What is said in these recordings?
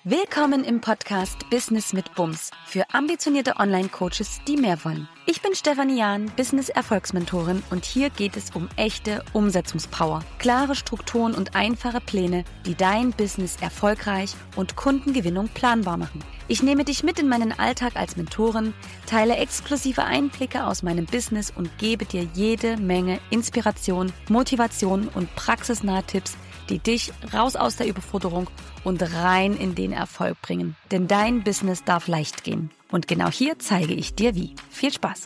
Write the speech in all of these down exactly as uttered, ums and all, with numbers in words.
Willkommen im Podcast Business mit Bums für ambitionierte Online-Coaches, die mehr wollen. Ich bin Stefanie Jahn, Business-Erfolgsmentorin und hier geht es um echte Umsetzungspower, klare Strukturen und einfache Pläne, die dein Business erfolgreich und Kundengewinnung planbar machen. Ich nehme dich mit in meinen Alltag als Mentorin, teile exklusive Einblicke aus meinem Business und gebe dir jede Menge Inspiration, Motivation und praxisnahe Tipps, die dich raus aus der Überforderung und rein in den Erfolg bringen. Denn dein Business darf leicht gehen. Und genau hier zeige ich dir wie. Viel Spaß!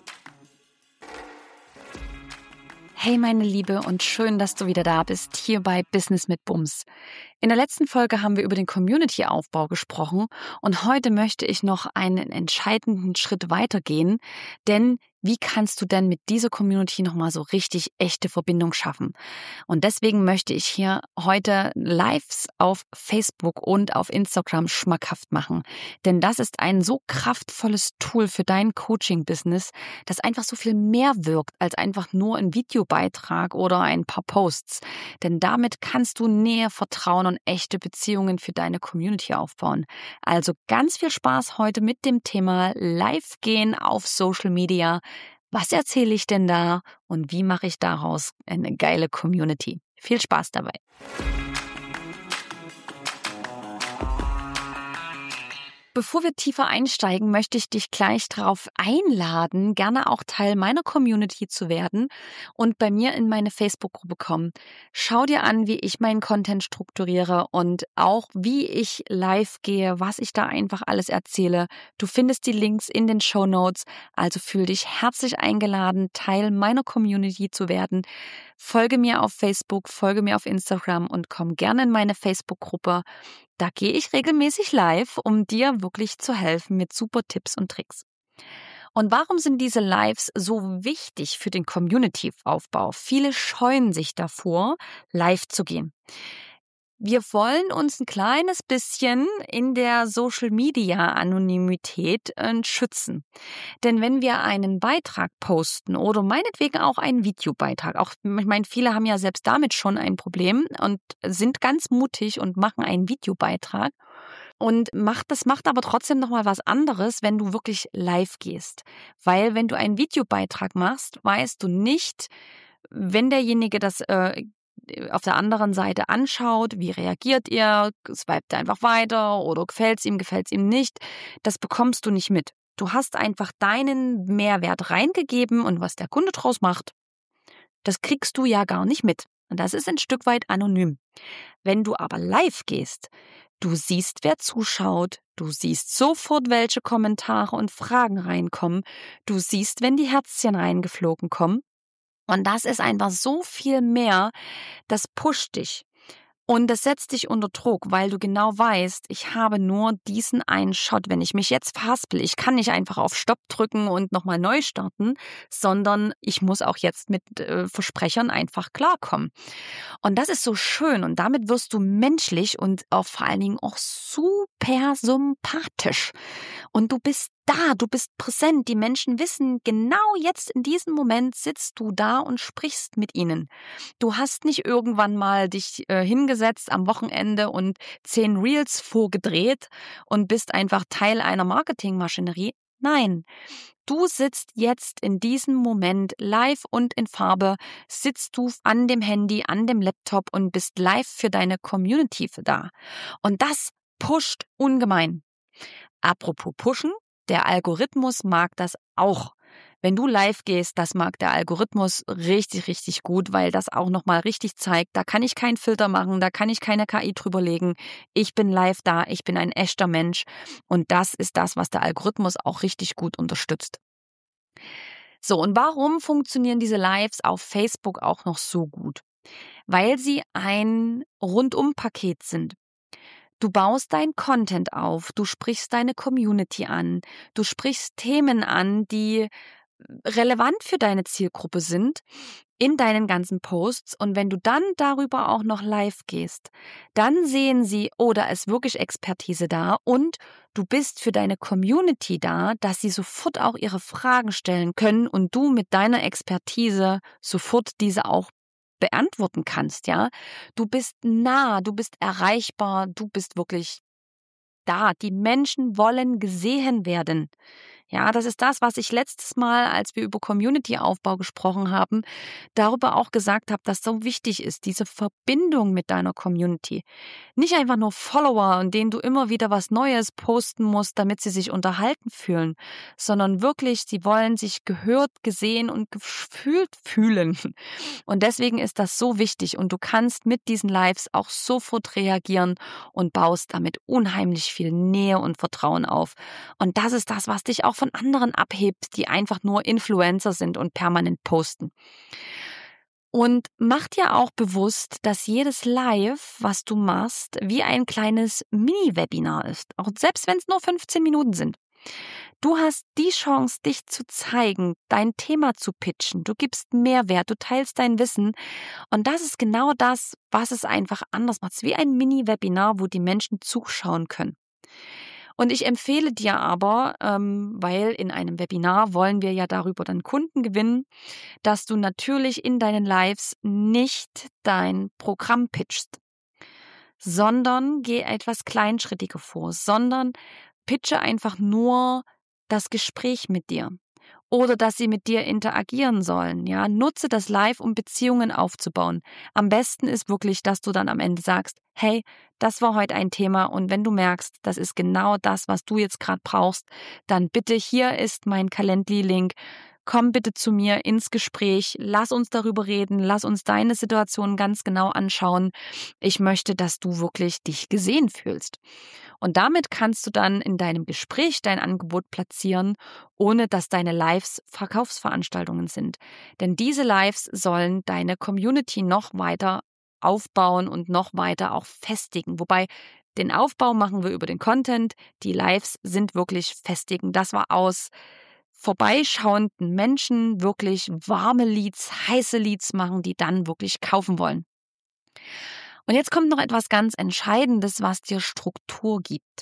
Hey meine Liebe und schön, dass du wieder da bist, hier bei Business mit Bums. In der letzten Folge haben wir über den Community-Aufbau gesprochen und heute möchte ich noch einen entscheidenden Schritt weitergehen, denn wie kannst du denn mit dieser Community nochmal so richtig echte Verbindung schaffen? Und deswegen möchte ich hier heute Lives auf Facebook und auf Instagram schmackhaft machen. Denn das ist ein so kraftvolles Tool für dein Coaching-Business, das einfach so viel mehr wirkt als einfach nur ein Videobeitrag oder ein paar Posts. Denn damit kannst du Nähe, Vertrauen und echte Beziehungen für deine Community aufbauen. Also ganz viel Spaß heute mit dem Thema Live gehen auf Social Media. Was erzähle ich denn da und wie mache ich daraus eine geile Community? Viel Spaß dabei! Bevor wir tiefer einsteigen, möchte ich dich gleich darauf einladen, gerne auch Teil meiner Community zu werden und bei mir in meine Facebook-Gruppe kommen. Schau dir an, wie ich meinen Content strukturiere und auch wie ich live gehe, was ich da einfach alles erzähle. Du findest die Links in den Shownotes, also fühl dich herzlich eingeladen, Teil meiner Community zu werden. Folge mir auf Facebook, folge mir auf Instagram und komm gerne in meine Facebook-Gruppe. Da gehe ich regelmäßig live, um dir wirklich zu helfen mit super Tipps und Tricks. Und warum sind diese Lives so wichtig für den Community-Aufbau? Viele scheuen sich davor, live zu gehen. Wir wollen uns ein kleines bisschen in der Social-Media-Anonymität äh, schützen. Denn wenn wir einen Beitrag posten oder meinetwegen auch einen Videobeitrag, auch ich meine, viele haben ja selbst damit schon ein Problem und sind ganz mutig und machen einen Videobeitrag. Und macht, das macht aber trotzdem nochmal was anderes, wenn du wirklich live gehst. Weil wenn du einen Videobeitrag machst, weißt du nicht, wenn derjenige das äh, auf der anderen Seite anschaut, wie reagiert ihr, swipet er einfach weiter oder gefällt es ihm, gefällt es ihm nicht. Das bekommst du nicht mit. Du hast einfach deinen Mehrwert reingegeben und was der Kunde draus macht, das kriegst du ja gar nicht mit. Und das ist ein Stück weit anonym. Wenn du aber live gehst, du siehst, wer zuschaut, du siehst sofort, welche Kommentare und Fragen reinkommen, du siehst, wenn die Herzchen reingeflogen kommen. Und das ist einfach so viel mehr, das pusht dich. Und das setzt dich unter Druck, weil du genau weißt, ich habe nur diesen einen Shot. Wenn ich mich jetzt verhaspel, ich kann nicht einfach auf Stopp drücken und nochmal neu starten, sondern ich muss auch jetzt mit äh, Versprechern einfach klarkommen. Und das ist so schön und damit wirst du menschlich und auch vor allen Dingen auch super sympathisch. Und du bist da, du bist präsent. Die Menschen wissen, genau jetzt in diesem Moment sitzt du da und sprichst mit ihnen. Du hast nicht irgendwann mal dich äh, hingesetzt am Wochenende und zehn Reels vorgedreht und bist einfach Teil einer Marketingmaschinerie. Nein, du sitzt jetzt in diesem Moment live und in Farbe, sitzt du an dem Handy, an dem Laptop und bist live für deine Community da. Und das pusht ungemein. Apropos pushen, der Algorithmus mag das auch. Wenn du live gehst, das mag der Algorithmus richtig, richtig gut, weil das auch nochmal richtig zeigt, da kann ich keinen Filter machen, da kann ich keine K I drüber legen. Ich bin live da, ich bin ein echter Mensch und das ist das, was der Algorithmus auch richtig gut unterstützt. So, und warum funktionieren diese Lives auf Facebook auch noch so gut? Weil sie ein Rundum-Paket sind. Du baust dein Content auf, du sprichst deine Community an, du sprichst Themen an, die relevant für deine Zielgruppe sind in deinen ganzen Posts und wenn du dann darüber auch noch live gehst, dann sehen sie, oh, da ist wirklich Expertise da und du bist für deine Community da, dass sie sofort auch ihre Fragen stellen können und du mit deiner Expertise sofort diese auch beantworten kannst, ja. Du bist nah, du bist erreichbar, du bist wirklich da. Die Menschen wollen gesehen werden. Ja, das ist das, was ich letztes Mal, als wir über Community-Aufbau gesprochen haben, darüber auch gesagt habe, dass so wichtig ist, diese Verbindung mit deiner Community. Nicht einfach nur Follower, an denen du immer wieder was Neues posten musst, damit sie sich unterhalten fühlen, sondern wirklich, sie wollen sich gehört, gesehen und gefühlt fühlen. Und deswegen ist das so wichtig und du kannst mit diesen Lives auch sofort reagieren und baust damit unheimlich viel Nähe und Vertrauen auf. Und das ist das, was dich auch von anderen abhebt, die einfach nur Influencer sind und permanent posten. Und mach dir auch bewusst, dass jedes Live, was du machst, wie ein kleines Mini-Webinar ist. Auch selbst wenn es nur fünfzehn Minuten sind. Du hast die Chance, dich zu zeigen, dein Thema zu pitchen. Du gibst Mehrwert, du teilst dein Wissen. Und das ist genau das, was es einfach anders macht. Es ist wie ein Mini-Webinar, wo die Menschen zuschauen können. Und ich empfehle dir aber, ähm, weil in einem Webinar wollen wir ja darüber dann Kunden gewinnen, dass du natürlich in deinen Lives nicht dein Programm pitchst, sondern geh etwas kleinschrittiger vor, sondern pitche einfach nur das Gespräch mit dir oder dass sie mit dir interagieren sollen. Ja, nutze das Live, um Beziehungen aufzubauen. Am besten ist wirklich, dass du dann am Ende sagst, hey, das war heute ein Thema und wenn du merkst, das ist genau das, was du jetzt gerade brauchst, dann bitte, hier ist mein Calendly-Link. Komm bitte zu mir ins Gespräch, lass uns darüber reden, lass uns deine Situation ganz genau anschauen. Ich möchte, dass du wirklich dich gesehen fühlst. Und damit kannst du dann in deinem Gespräch dein Angebot platzieren, ohne dass deine Lives Verkaufsveranstaltungen sind. Denn diese Lives sollen deine Community noch weiter aufbauen und noch weiter auch festigen. Wobei den Aufbau machen wir über den Content, die Lives sind wirklich festigen. Das war aus vorbeischauenden Menschen wirklich warme Leads, heiße Leads machen, die dann wirklich kaufen wollen. Und jetzt kommt noch etwas ganz Entscheidendes, was dir Struktur gibt.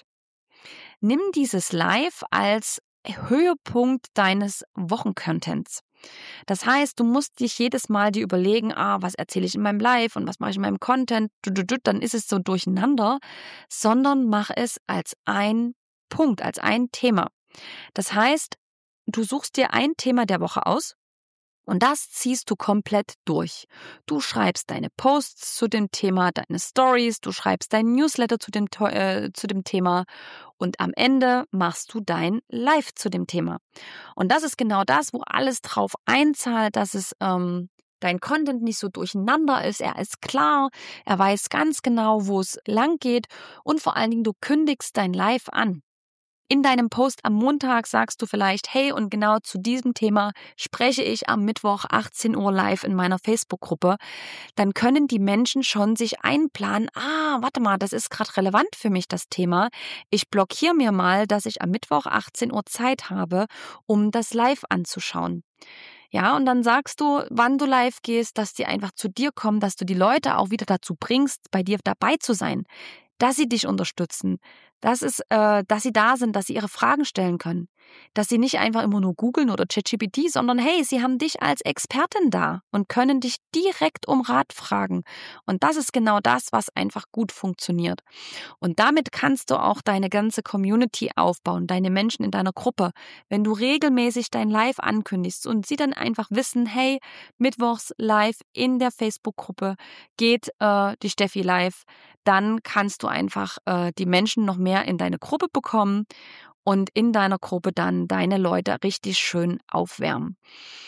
Nimm dieses Live als Höhepunkt deines Wochencontents. Das heißt, du musst dich jedes Mal dir überlegen, ah, was erzähle ich in meinem Live und was mache ich in meinem Content, dann ist es so durcheinander, sondern mach es als ein Punkt, als ein Thema. Das heißt, du suchst dir ein Thema der Woche aus und das ziehst du komplett durch. Du schreibst deine Posts zu dem Thema, deine Stories, du schreibst dein Newsletter zu dem, äh, zu dem Thema und am Ende machst du dein Live zu dem Thema. Und das ist genau das, wo alles drauf einzahlt, dass es ähm, dein Content nicht so durcheinander ist. Er ist klar, er weiß ganz genau, wo es lang geht und vor allen Dingen, du kündigst dein Live an. In deinem Post am Montag sagst du vielleicht, hey, und genau zu diesem Thema spreche ich am Mittwoch achtzehn Uhr live in meiner Facebook-Gruppe. Dann können die Menschen schon sich einplanen, ah, warte mal, das ist gerade relevant für mich, das Thema. Ich blockiere mir mal, dass ich am Mittwoch achtzehn Uhr Zeit habe, um das Live anzuschauen. Ja, und dann sagst du, wann du live gehst, dass die einfach zu dir kommen, dass du die Leute auch wieder dazu bringst, bei dir dabei zu sein, dass sie dich unterstützen, dass, es, äh, dass sie da sind, dass sie ihre Fragen stellen können, dass sie nicht einfach immer nur googeln oder ChatGPT, sondern hey, sie haben dich als Expertin da und können dich direkt um Rat fragen. Und das ist genau das, was einfach gut funktioniert. Und damit kannst du auch deine ganze Community aufbauen, deine Menschen in deiner Gruppe. Wenn du regelmäßig dein Live ankündigst und sie dann einfach wissen, hey, mittwochs live in der Facebook-Gruppe geht äh, die Steffi live, dann kannst du einfach äh, die Menschen noch mehr in deine Gruppe bekommen und in deiner Gruppe dann deine Leute richtig schön aufwärmen.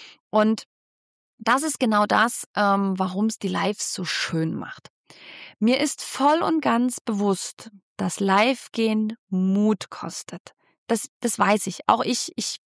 Und das ist genau das, ähm, warum es die Lives so schön macht. Mir ist voll und ganz bewusst, dass Live-Gehen Mut kostet. Das, das weiß ich. Auch ich, ich,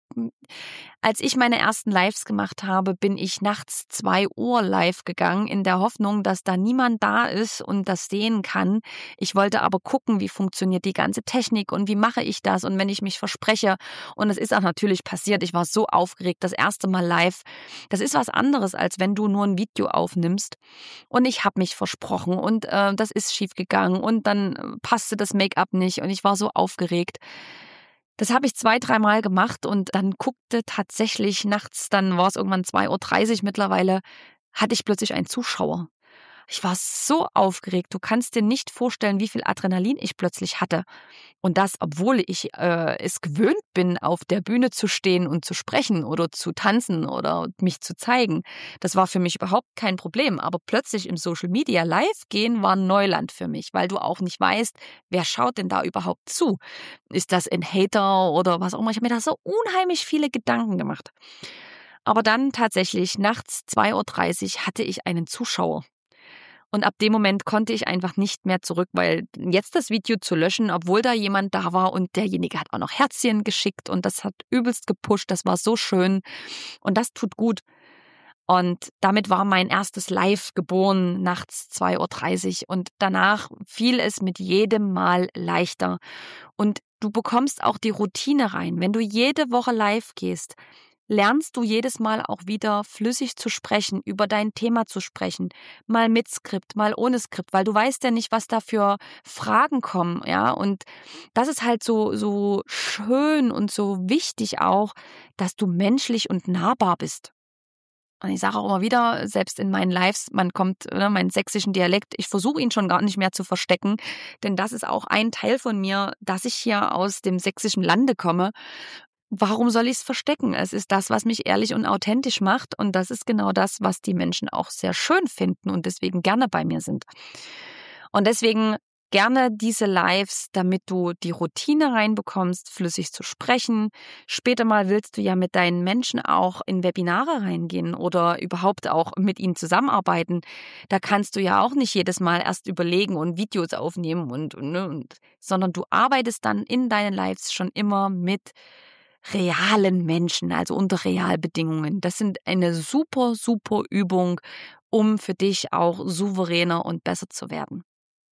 als ich meine ersten Lives gemacht habe, bin ich nachts zwei Uhr live gegangen, in der Hoffnung, dass da niemand da ist und das sehen kann. Ich wollte aber gucken, wie funktioniert die ganze Technik und wie mache ich das und wenn ich mich verspreche. Und es ist auch natürlich passiert. Ich war so aufgeregt, das erste Mal live. Das ist was anderes, als wenn du nur ein Video aufnimmst. Und ich habe mich versprochen und äh, das ist schief gegangen und dann passte das Make-up nicht und ich war so aufgeregt. Das habe ich zwei, dreimal gemacht und dann guckte tatsächlich nachts, dann war es irgendwann zwei Uhr dreißig mittlerweile, hatte ich plötzlich einen Zuschauer. Ich war so aufgeregt. Du kannst dir nicht vorstellen, wie viel Adrenalin ich plötzlich hatte. Und das, obwohl ich äh, es gewöhnt bin, auf der Bühne zu stehen und zu sprechen oder zu tanzen oder mich zu zeigen. Das war für mich überhaupt kein Problem. Aber plötzlich im Social Media live gehen war Neuland für mich, weil du auch nicht weißt, wer schaut denn da überhaupt zu? Ist das ein Hater oder was auch immer? Ich habe mir da so unheimlich viele Gedanken gemacht. Aber dann tatsächlich nachts zwei Uhr dreißig hatte ich einen Zuschauer. Und ab dem Moment konnte ich einfach nicht mehr zurück, weil jetzt das Video zu löschen, obwohl da jemand da war und derjenige hat auch noch Herzchen geschickt und das hat übelst gepusht, das war so schön und das tut gut. Und damit war mein erstes Live geboren, nachts zwei Uhr dreißig und danach fiel es mit jedem Mal leichter. Und du bekommst auch die Routine rein. Wenn du jede Woche live gehst, lernst du jedes Mal auch wieder flüssig zu sprechen, über dein Thema zu sprechen, mal mit Skript, mal ohne Skript, weil du weißt ja nicht, was da für Fragen kommen, ja, und das ist halt so, so schön und so wichtig auch, dass du menschlich und nahbar bist. Und ich sage auch immer wieder, selbst in meinen Lives, man kommt, ne, meinen sächsischen Dialekt, ich versuche ihn schon gar nicht mehr zu verstecken, denn das ist auch ein Teil von mir, dass ich hier aus dem sächsischen Lande komme. Warum soll ich es verstecken? Es ist das, was mich ehrlich und authentisch macht und das ist genau das, was die Menschen auch sehr schön finden und deswegen gerne bei mir sind. Und deswegen gerne diese Lives, damit du die Routine reinbekommst, flüssig zu sprechen. Später mal willst du ja mit deinen Menschen auch in Webinare reingehen oder überhaupt auch mit ihnen zusammenarbeiten. Da kannst du ja auch nicht jedes Mal erst überlegen und Videos aufnehmen und, und, und sondern du arbeitest dann in deinen Lives schon immer mit realen Menschen, also unter Realbedingungen. Das sind eine super, super Übung, um für dich auch souveräner und besser zu werden.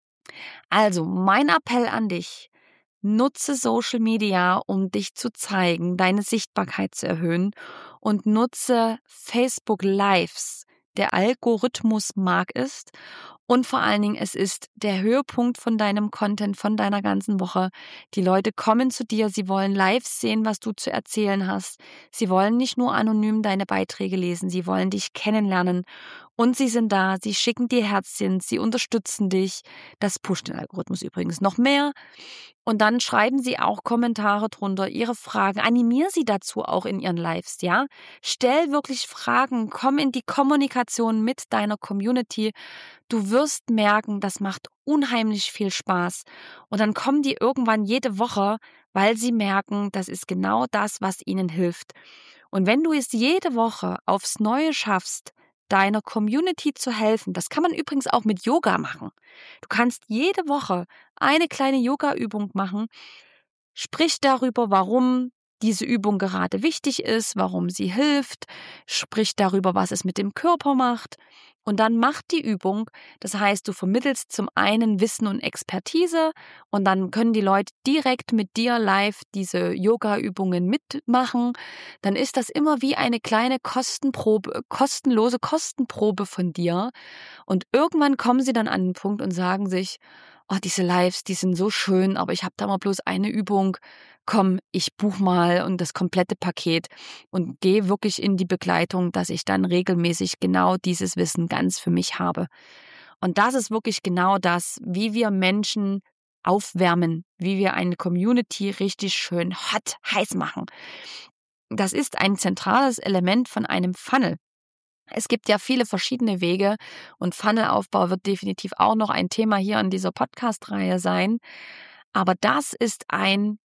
Also mein Appell an dich, nutze Social Media, um dich zu zeigen, deine Sichtbarkeit zu erhöhen und nutze Facebook Lives. Der Algorithmus mag es und vor allen Dingen, es ist der Höhepunkt von deinem Content, von deiner ganzen Woche. Die Leute kommen zu dir, sie wollen live sehen, was du zu erzählen hast. Sie wollen nicht nur anonym deine Beiträge lesen, sie wollen dich kennenlernen. Und sie sind da, sie schicken dir Herzchen, sie unterstützen dich. Das pusht den Algorithmus übrigens noch mehr. Und dann schreiben sie auch Kommentare drunter, ihre Fragen, animier sie dazu auch in ihren Lives, ja? Stell wirklich Fragen, komm in die Kommunikation mit deiner Community. Du wirst merken, das macht unheimlich viel Spaß. Und dann kommen die irgendwann jede Woche, weil sie merken, das ist genau das, was ihnen hilft. Und wenn du es jede Woche aufs Neue schaffst, deiner Community zu helfen, das kann man übrigens auch mit Yoga machen. Du kannst jede Woche eine kleine Yoga-Übung machen, sprich darüber, warum diese Übung gerade wichtig ist, warum sie hilft, sprich darüber, was es mit dem Körper macht und dann mach die Übung. Das heißt, du vermittelst zum einen Wissen und Expertise und dann können die Leute direkt mit dir live diese Yoga-Übungen mitmachen. Dann ist das immer wie eine kleine Kostenprobe, kostenlose Kostenprobe von dir und irgendwann kommen sie dann an den Punkt und sagen sich, oh, diese Lives, die sind so schön, aber ich habe da mal bloß eine Übung. Komm, ich buche mal und das komplette Paket und gehe wirklich in die Begleitung, dass ich dann regelmäßig genau dieses Wissen ganz für mich habe. Und das ist wirklich genau das, wie wir Menschen aufwärmen, wie wir eine Community richtig schön hot, heiß machen. Das ist ein zentrales Element von einem Funnel. Es gibt ja viele verschiedene Wege und Funnelaufbau wird definitiv auch noch ein Thema hier in dieser Podcast-Reihe sein. Aber das ist ein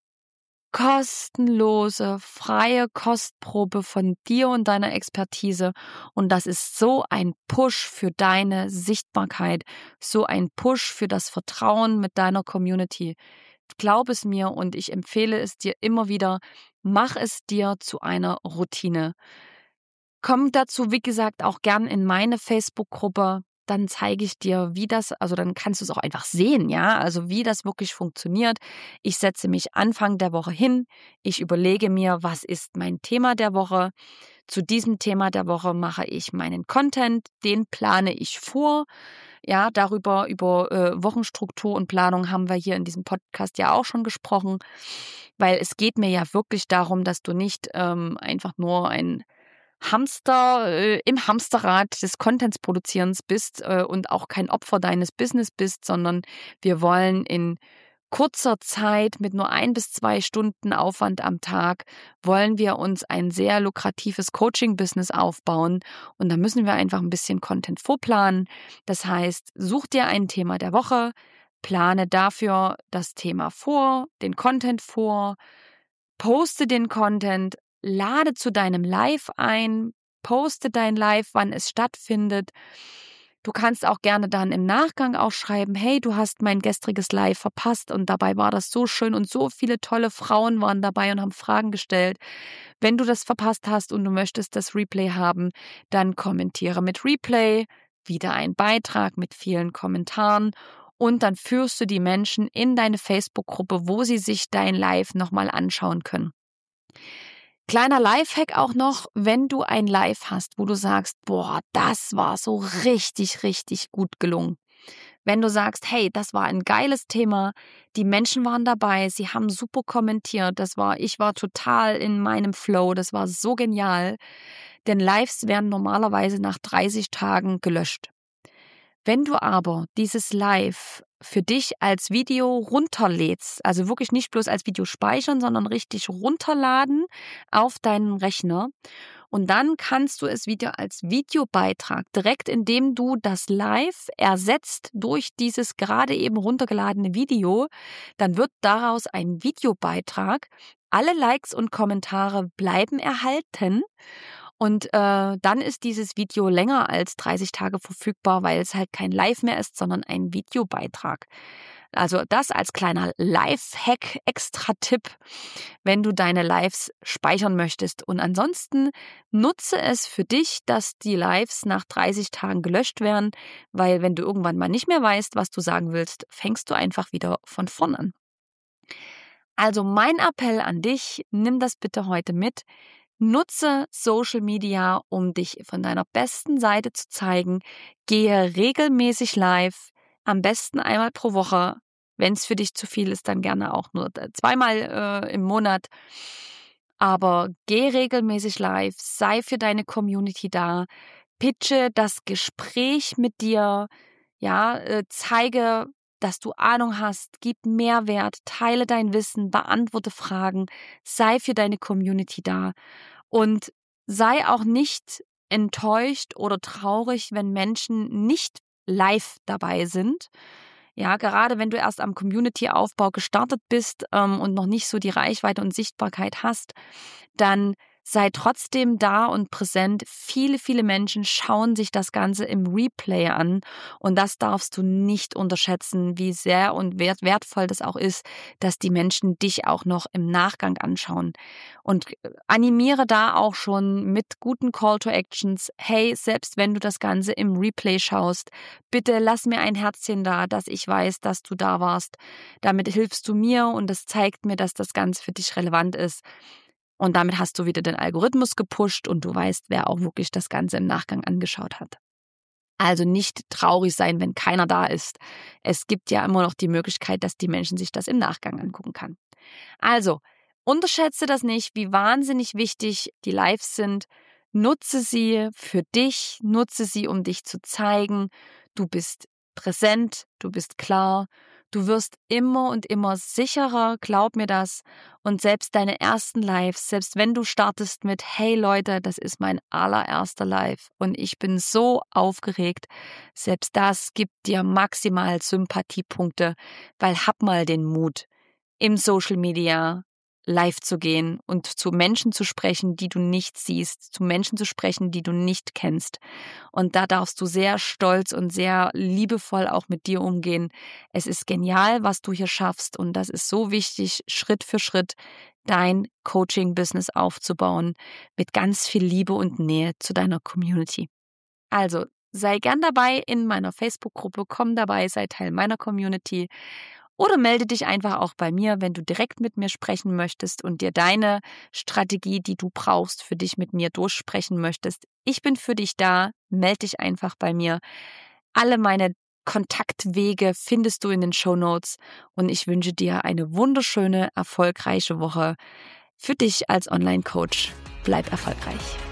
kostenlose, freie Kostprobe von dir und deiner Expertise. Und das ist so ein Push für deine Sichtbarkeit, so ein Push für das Vertrauen mit deiner Community. Glaub es mir und ich empfehle es dir immer wieder, mach es dir zu einer Routine. Komm dazu, wie gesagt, auch gern in meine Facebook-Gruppe. Dann zeige ich dir, wie das, also dann kannst du es auch einfach sehen, ja, also wie das wirklich funktioniert. Ich setze mich Anfang der Woche hin, ich überlege mir, was ist mein Thema der Woche. Zu diesem Thema der Woche mache ich meinen Content, den plane ich vor. Ja, darüber, über äh, Wochenstruktur und Planung haben wir hier in diesem Podcast ja auch schon gesprochen, weil es geht mir ja wirklich darum, dass du nicht ähm, einfach nur ein Hamster, äh, im Hamsterrad des Contents-Produzierens bist äh, und auch kein Opfer deines Business bist, sondern wir wollen in kurzer Zeit mit nur ein bis zwei Stunden Aufwand am Tag wollen wir uns ein sehr lukratives Coaching-Business aufbauen und da müssen wir einfach ein bisschen Content vorplanen. Das heißt, such dir ein Thema der Woche, plane dafür das Thema vor, den Content vor, poste den Content, lade zu deinem Live ein, poste dein Live, wann es stattfindet. Du kannst auch gerne dann im Nachgang auch schreiben, hey, du hast mein gestriges Live verpasst und dabei war das so schön und so viele tolle Frauen waren dabei und haben Fragen gestellt. Wenn du das verpasst hast und du möchtest das Replay haben, dann kommentiere mit Replay, wieder ein Beitrag mit vielen Kommentaren und dann führst du die Menschen in deine Facebook-Gruppe, wo sie sich dein Live nochmal anschauen können. Kleiner Lifehack auch noch, wenn du ein Live hast, wo du sagst, boah, das war so richtig, richtig gut gelungen. Wenn du sagst, hey, das war ein geiles Thema, die Menschen waren dabei, sie haben super kommentiert, das war, ich war total in meinem Flow, das war so genial, denn Lives werden normalerweise nach dreißig Tagen gelöscht. Wenn du aber dieses Live für dich als Video runterlädst, also wirklich nicht bloß als Video speichern, sondern richtig runterladen auf deinen Rechner und dann kannst du es wieder als Videobeitrag, direkt indem du das Live ersetzt durch dieses gerade eben runtergeladene Video, dann wird daraus ein Videobeitrag. Alle Likes und Kommentare bleiben erhalten. Und äh, dann ist dieses Video länger als dreißig Tage verfügbar, weil es halt kein Live mehr ist, sondern ein Videobeitrag. Also das als kleiner Live-Hack, Extra-Tipp, wenn du deine Lives speichern möchtest. Und ansonsten nutze es für dich, dass die Lives nach dreißig Tagen gelöscht werden, weil wenn du irgendwann mal nicht mehr weißt, was du sagen willst, fängst du einfach wieder von vorn an. Also mein Appell an dich, nimm das bitte heute mit. Nutze Social Media, um dich von deiner besten Seite zu zeigen. Gehe regelmäßig live, am besten einmal pro Woche. Wenn es für dich zu viel ist, dann gerne auch nur zweimal äh, im Monat. Aber geh regelmäßig live, sei für deine Community da, pitche das Gespräch mit dir, ja, äh, zeige, dass du Ahnung hast, gib Mehrwert, teile dein Wissen, beantworte Fragen, sei für deine Community da. Und sei auch nicht enttäuscht oder traurig, wenn Menschen nicht live dabei sind. Ja, gerade wenn du erst am Community-Aufbau gestartet bist ähm, und noch nicht so die Reichweite und Sichtbarkeit hast, dann sei trotzdem da und präsent. Viele, viele Menschen schauen sich das Ganze im Replay an und das darfst du nicht unterschätzen, wie sehr und wert, wertvoll das auch ist, dass die Menschen dich auch noch im Nachgang anschauen. Und animiere da auch schon mit guten Call to Actions. Hey, selbst wenn du das Ganze im Replay schaust, bitte lass mir ein Herzchen da, dass ich weiß, dass du da warst. Damit hilfst du mir und das zeigt mir, dass das Ganze für dich relevant ist. Und damit hast du wieder den Algorithmus gepusht und du weißt, wer auch wirklich das Ganze im Nachgang angeschaut hat. Also nicht traurig sein, wenn keiner da ist. Es gibt ja immer noch die Möglichkeit, dass die Menschen sich das im Nachgang angucken kann. Also, unterschätze das nicht, wie wahnsinnig wichtig die Lives sind. Nutze sie für dich, nutze sie, um dich zu zeigen. Du bist präsent, du bist klar. Du wirst immer und immer sicherer, glaub mir das. Und selbst deine ersten Lives, selbst wenn du startest mit, hey Leute, das ist mein allererster Live und ich bin so aufgeregt, selbst das gibt dir maximal Sympathiepunkte, weil hab mal den Mut, im Social Media live zu gehen und zu Menschen zu sprechen, die du nicht siehst, zu Menschen zu sprechen, die du nicht kennst. Und da darfst du sehr stolz und sehr liebevoll auch mit dir umgehen. Es ist genial, was du hier schaffst und das ist so wichtig, Schritt für Schritt dein Coaching-Business aufzubauen mit ganz viel Liebe und Nähe zu deiner Community. Also sei gern dabei in meiner Facebook-Gruppe, komm dabei, sei Teil meiner Community. Oder melde dich einfach auch bei mir, wenn du direkt mit mir sprechen möchtest und dir deine Strategie, die du brauchst, für dich mit mir durchsprechen möchtest. Ich bin für dich da, melde dich einfach bei mir. Alle meine Kontaktwege findest du in den Shownotes und ich wünsche dir eine wunderschöne, erfolgreiche Woche. Für dich als Online-Coach. Bleib erfolgreich.